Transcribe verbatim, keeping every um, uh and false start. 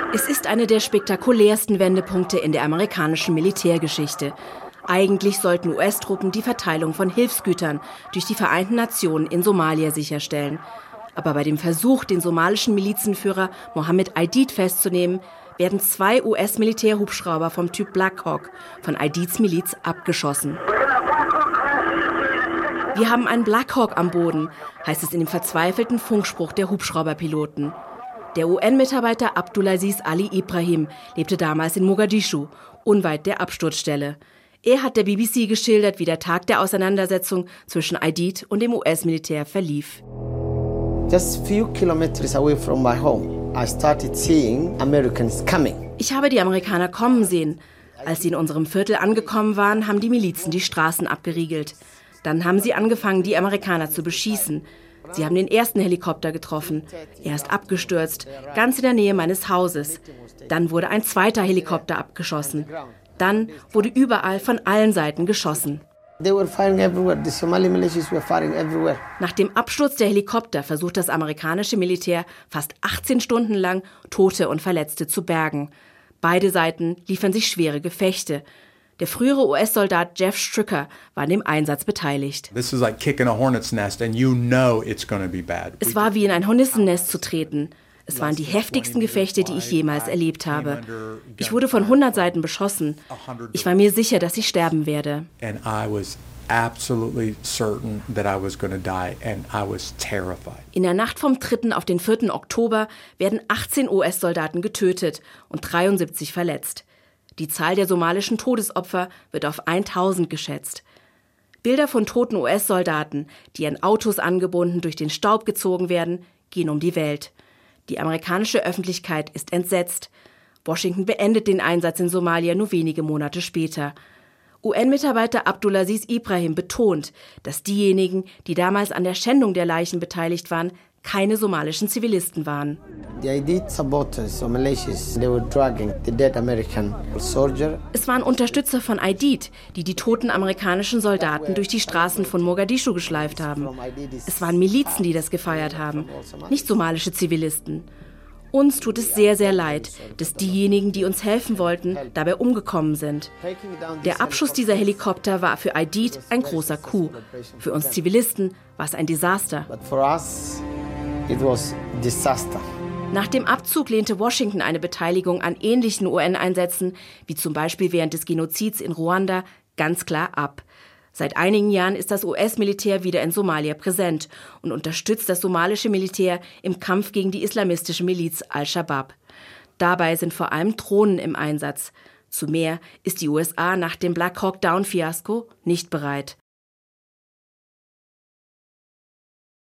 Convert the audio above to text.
Es ist einer der spektakulärsten Wendepunkte in der amerikanischen Militärgeschichte. Eigentlich sollten U S-Truppen die Verteilung von Hilfsgütern durch die Vereinten Nationen in Somalia sicherstellen. Aber bei dem Versuch, den somalischen Milizenführer Mohammed Aidid festzunehmen, werden zwei U S-Militärhubschrauber vom Typ Black Hawk von Aidids Miliz abgeschossen. Wir haben einen Black Hawk am Boden, heißt es in dem verzweifelten Funkspruch der Hubschrauberpiloten. Der U N-Mitarbeiter Abdulaziz Ali Ibrahim lebte damals in Mogadischu, unweit der Absturzstelle. Er hat der B B C geschildert, wie der Tag der Auseinandersetzung zwischen Aidid und dem U S-Militär verlief. Just few kilometers away from my home, I started seeing Americans coming. Ich habe die Amerikaner kommen sehen. Als sie in unserem Viertel angekommen waren, haben die Milizen die Straßen abgeriegelt. Dann haben sie angefangen, die Amerikaner zu beschießen. Sie haben den ersten Helikopter getroffen. Er ist abgestürzt, ganz in der Nähe meines Hauses. Dann wurde ein zweiter Helikopter abgeschossen. Dann wurde überall von allen Seiten geschossen. Nach dem Absturz der Helikopter versucht das amerikanische Militär fast achtzehn Stunden lang, Tote und Verletzte zu bergen. Beide Seiten liefern sich schwere Gefechte. Der frühere U S-Soldat Jeff Stricker war an dem Einsatz beteiligt. Es war wie in ein Hornissennest zu treten. Es waren die heftigsten Gefechte, die ich jemals erlebt habe. Ich wurde von hundert Seiten beschossen. Ich war mir sicher, dass ich sterben werde. In der Nacht vom dritten auf den vierten Oktober werden achtzehn U S-Soldaten getötet und dreiundsiebzig verletzt. Die Zahl der somalischen Todesopfer wird auf tausend geschätzt. Bilder von toten U S-Soldaten, die an Autos angebunden durch den Staub gezogen werden, gehen um die Welt. Die amerikanische Öffentlichkeit ist entsetzt. Washington beendet den Einsatz in Somalia nur wenige Monate später. U N-Mitarbeiter Abdulaziz Ibrahim betont, dass diejenigen, die damals an der Schändung der Leichen beteiligt waren, keine somalischen Zivilisten waren. Es waren Unterstützer von Aidid, die die toten amerikanischen Soldaten durch die Straßen von Mogadischu geschleift haben. Es waren Milizen, die das gefeiert haben, nicht somalische Zivilisten. Uns tut es sehr, sehr leid, dass diejenigen, die uns helfen wollten, dabei umgekommen sind. Der Abschuss dieser Helikopter war für Aidid ein großer Coup. Für uns Zivilisten war es ein Desaster. It was disaster. Nach dem Abzug lehnte Washington eine Beteiligung an ähnlichen U N-Einsätzen, wie zum Beispiel während des Genozids in Ruanda, ganz klar ab. Seit einigen Jahren ist das U S-Militär wieder in Somalia präsent und unterstützt das somalische Militär im Kampf gegen die islamistische Miliz Al-Shabaab. Dabei sind vor allem Drohnen im Einsatz. Zu mehr ist die U S A nach dem Black Hawk Down-Fiasko nicht bereit.